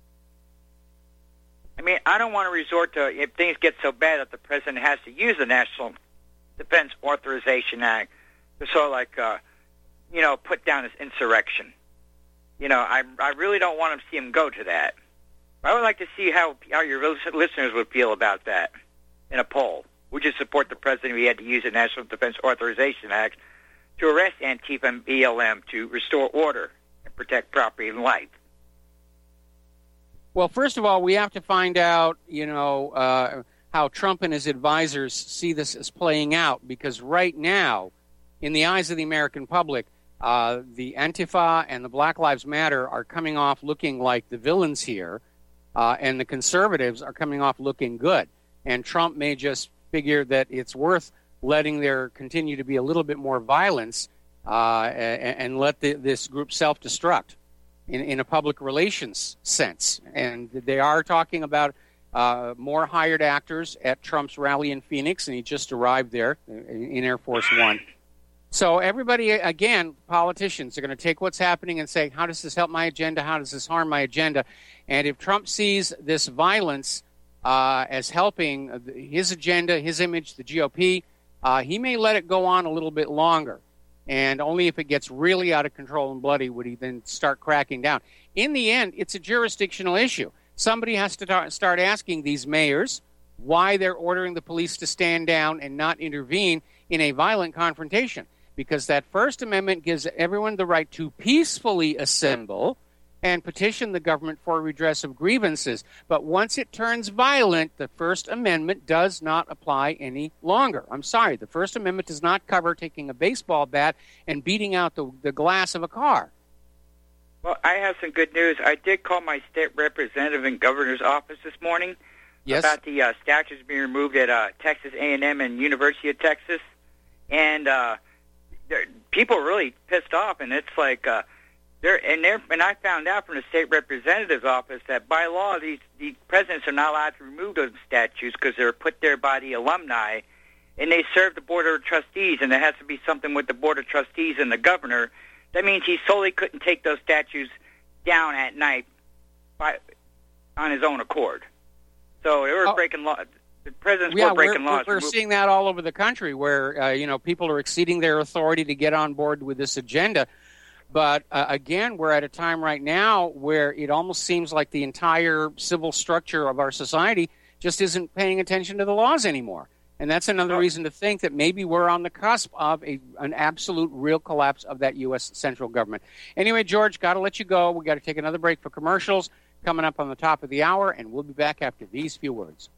S18: I don't want to resort to, if things get so bad that the president has to use the National Defense Authorization Act to sort of put down this insurrection. I really don't want to see him go to that. I would like to see how your listeners would feel about that in a poll. Would you support the president if he had to use the National Defense Authorization Act to arrest Antifa and BLM to restore order and protect property and life?
S2: Well, first of all, we have to find out, how Trump and his advisors see this as playing out, because right now, in the eyes of the American public, the Antifa and the Black Lives Matter are coming off looking like the villains here, and the conservatives are coming off looking good. And Trump may just figure that it's worth letting there continue to be a little bit more violence and let this group self-destruct in a public relations sense. And they are talking about more hired actors at Trump's rally in Phoenix, and he just arrived there in Air Force One. So everybody, again, politicians are going to take what's happening and say, how does this help my agenda? How does this harm my agenda? And if Trump sees this violence as helping his agenda, his image, the GOP, he may let it go on a little bit longer. And only if it gets really out of control and bloody would he then start cracking down. In the end, it's a jurisdictional issue. Somebody has to start asking these mayors why they're ordering the police to stand down and not intervene in a violent confrontation. Because that First Amendment gives everyone the right to peacefully assemble and petition the government for redress of grievances. But once it turns violent, the First Amendment does not apply any longer. I'm sorry, the First Amendment does not cover taking a baseball bat and beating out the glass of a car.
S18: Well, I have some good news. I did call my state representative and governor's office this morning. about the statues being removed at Texas A&M and University of Texas, and people are really pissed off, and it's like and I found out from the state representative's office that by law the presidents are not allowed to remove those statues because they're put there by the alumni, and they serve the Board of Trustees, and there has to be something with the Board of Trustees and the governor. That means he solely couldn't take those statues down at night on his own accord. So they were breaking law. The presidents were breaking laws.
S2: We're seeing that all over the country where, people are exceeding their authority to get on board with this agenda. But, again, we're at a time right now where it almost seems like the entire civil structure of our society just isn't paying attention to the laws anymore. And that's another reason to think that maybe we're on the cusp of an absolute real collapse of that U.S. central government. Anyway, George, got to let you go. We got to take another break for commercials coming up on the top of the hour, and we'll be back after these few words.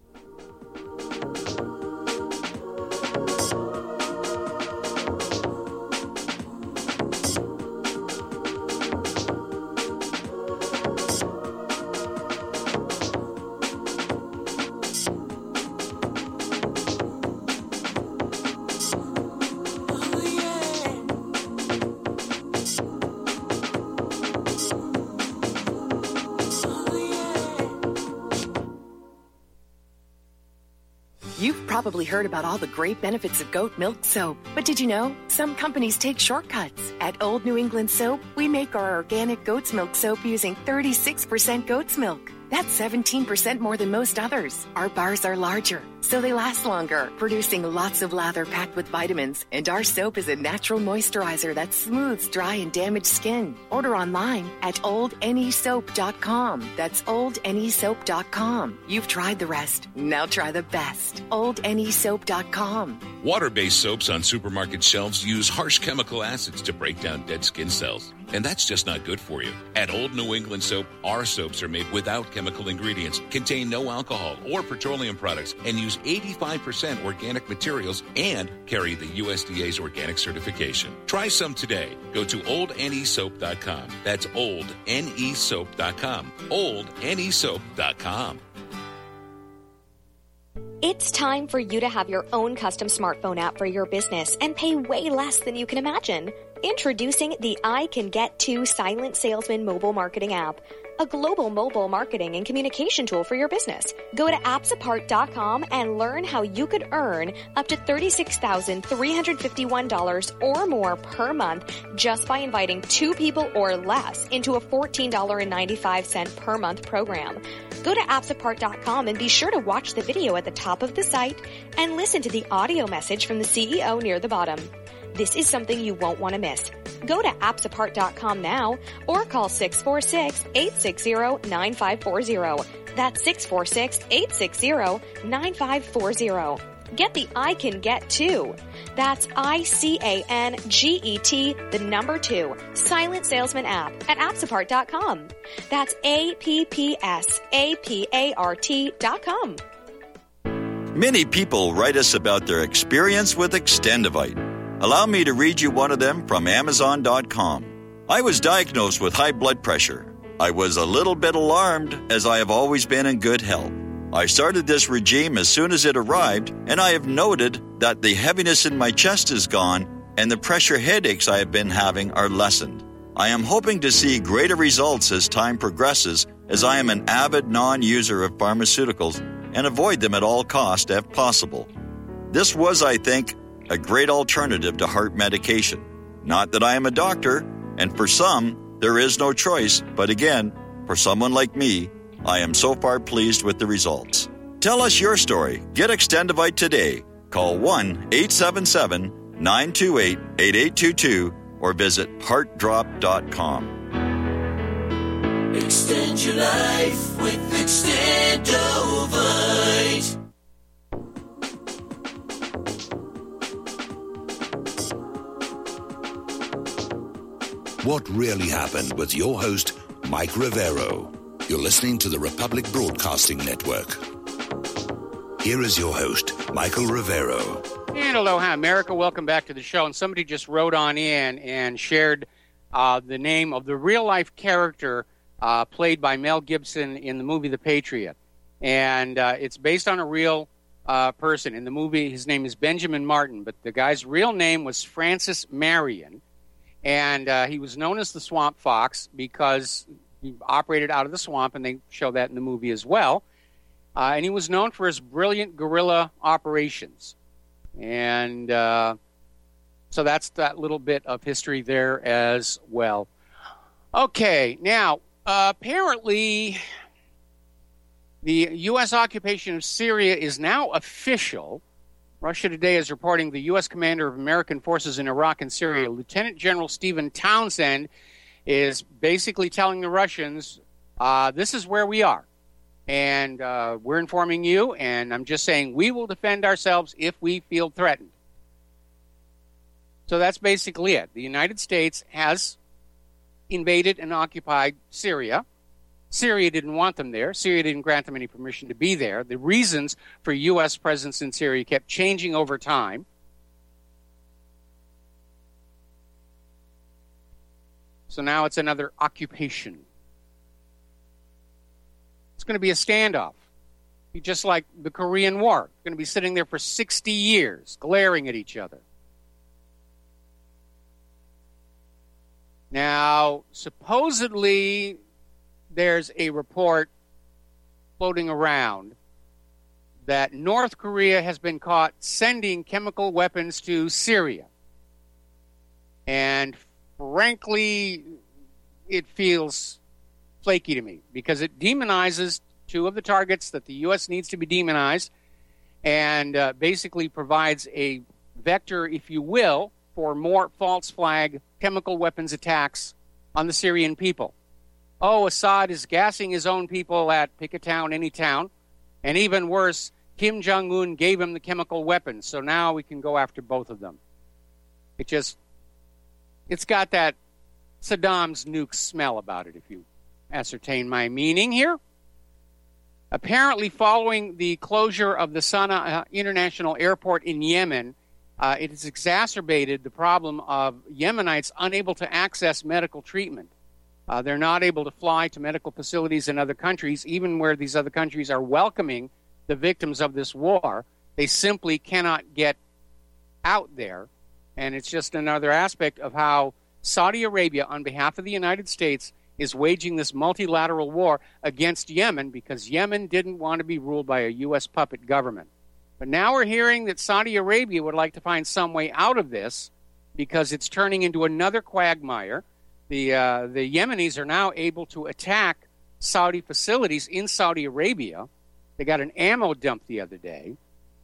S19: You've probably heard about all the great benefits of goat milk soap, but did you know some companies take shortcuts? At Old New England Soap, we make our organic goat's milk soap using 36% goat's milk. That's 17% more than most others. Our bars are larger, so they last longer, producing lots of lather packed with vitamins. And our soap is a natural moisturizer that smooths dry and damaged skin. Order online at oldnesoap.com. That's oldnesoap.com. You've tried the rest. Now try the best. oldnesoap.com.
S20: Water-based soaps on supermarket shelves use harsh chemical acids to break down dead skin cells. And that's just not good for you. At Old New England Soap, our soaps are made without chemical ingredients, contain no alcohol or petroleum products, and use 85% organic materials and carry the USDA's organic certification. Try some today. Go to oldnesoap.com. That's oldnesoap.com. oldnesoap.com.
S21: It's time for you to have your own custom smartphone app for your business and pay way less than you can imagine. Introducing the I Can Get To Silent Salesman mobile marketing app, a global mobile marketing and communication tool for your business. Go to appsapart.com and learn how you could earn up to $36,351 or more per month just by inviting 2 people or less into a $14.95 per month program. Go to appsapart.com and be sure to watch the video at the top of the site and listen to the audio message from the CEO near the bottom. This is something you won't want to miss. Go to appsapart.com now or call 646-860-9540. That's 646-860-9540. Get the I Can Get To. That's ICANGET, the number 2, Silent Salesman app at appsapart.com. That's APPSAPART.com.
S11: Many people write us about their experience with Extendivite. Allow me to read you one of them from Amazon.com. I was diagnosed with high blood pressure. I was a little bit alarmed as I have always been in good health. I started this regime as soon as it arrived, and I have noted that the heaviness in my chest is gone and the pressure headaches I have been having are lessened. I am hoping to see greater results as time progresses, as I am an avid non-user of pharmaceuticals and avoid them at all costs if possible. This was, I think, a great alternative to heart medication. Not that I am a doctor, and for some, there is no choice, but again, for someone like me, I am so far pleased with the results. Tell us your story. Get Extendivite today. Call 1-877-928-8822 or visit heartdrop.com.
S12: Extend your life with Extendovite.
S1: What really happened with your host, Mike Rivero. You're listening to the Republic Broadcasting Network. Here is your host, Michael Rivero.
S2: And aloha, America. Welcome back to the show. And somebody just wrote on in and shared the name of the real-life character played by Mel Gibson in the movie The Patriot. And it's based on a real person. In the movie, his name is Benjamin Martin, but the guy's real name was Francis Marion. And he was known as the Swamp Fox because he operated out of the swamp, and they show that in the movie as well. And he was known for his brilliant guerrilla operations. And so that's that little bit of history there as well. Okay, now, apparently the U.S. occupation of Syria is now official. Russia Today is reporting the U.S. commander of American forces in Iraq and Syria, Lieutenant General Stephen Townsend, is basically telling the Russians, this is where we are. And we're informing you, and I'm just saying we will defend ourselves if we feel threatened. So that's basically it. The United States has invaded and occupied Syria. Syria didn't want them there. Syria didn't grant them any permission to be there. The reasons for U.S. presence in Syria kept changing over time. So now it's another occupation. It's going to be a standoff. Just like the Korean War. It's going to be sitting there for 60 years, glaring at each other. Now, supposedly, there's a report floating around that North Korea has been caught sending chemical weapons to Syria. And frankly, it feels flaky to me because it demonizes two of the targets that the U.S. needs to be demonized and basically provides a vector, if you will, for more false flag chemical weapons attacks on the Syrian people. Oh, Assad is gassing his own people at pick a town, any town. And even worse, Kim Jong-un gave him the chemical weapons, so now we can go after both of them. It's got that Saddam's nuke smell about it, if you ascertain my meaning here. Apparently, following the closure of the Sana'a International Airport in Yemen, it has exacerbated the problem of Yemenites unable to access medical treatment. They're not able to fly to medical facilities in other countries, even where these other countries are welcoming the victims of this war. They simply cannot get out there. And it's just another aspect of how Saudi Arabia, on behalf of the United States, is waging this multilateral war against Yemen because Yemen didn't want to be ruled by a U.S. puppet government. But now we're hearing that Saudi Arabia would like to find some way out of this because it's turning into another quagmire. The Yemenis are now able to attack Saudi facilities in Saudi Arabia. They got an ammo dump the other day.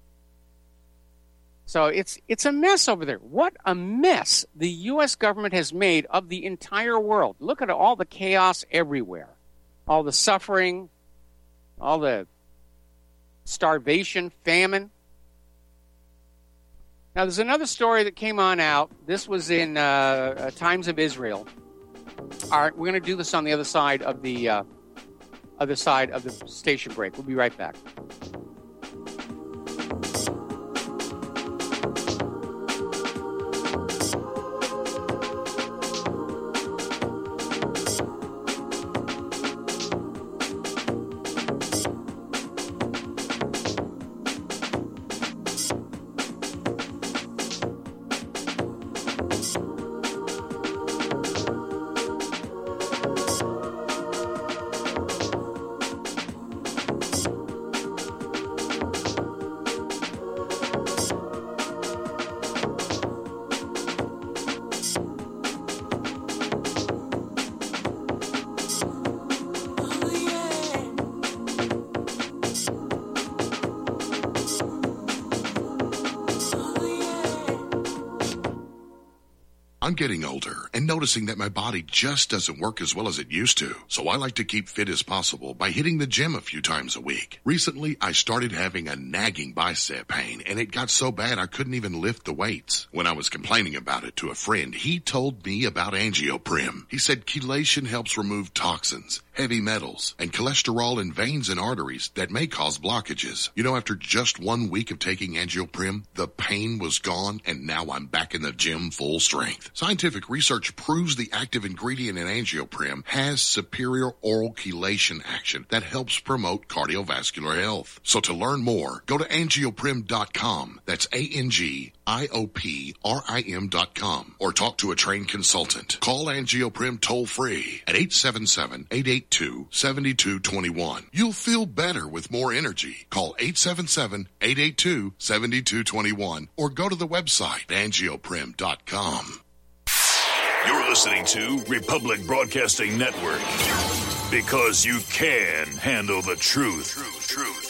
S2: So it's a mess over there. What a mess the U.S. government has made of the entire world. Look at all the chaos everywhere. All the suffering, all the starvation, famine. Now, there's another story that came on out. This was in Times of Israel. All right, we're going to do this on the other side of the station break. We'll be right back.
S3: I'm getting older and noticing that my body just doesn't work as well as it used to. So I like to keep fit as possible by hitting the gym a few times a week. Recently, I started having a nagging bicep pain, and it got so bad I couldn't even lift the weights. When I was complaining about it to a friend, he told me about Angioprim. He said chelation helps remove toxins, heavy metals, and cholesterol in veins and arteries that may cause blockages. You know, after just 1 week of taking Angioprim, the pain was gone, and now I'm back in the gym full strength. Scientific research proves the active ingredient in Angioprim has superior oral chelation action that helps promote cardiovascular health. So to learn more, go to angioprim.com. That's ANGIOPRIM.com. Or talk to a trained consultant. Call Angioprim toll free at 877-882-7221. You'll feel better with more energy. Call 877-882-7221 or go to the website angioprim.com.
S1: You're listening to Republic Broadcasting Network because you can handle the truth.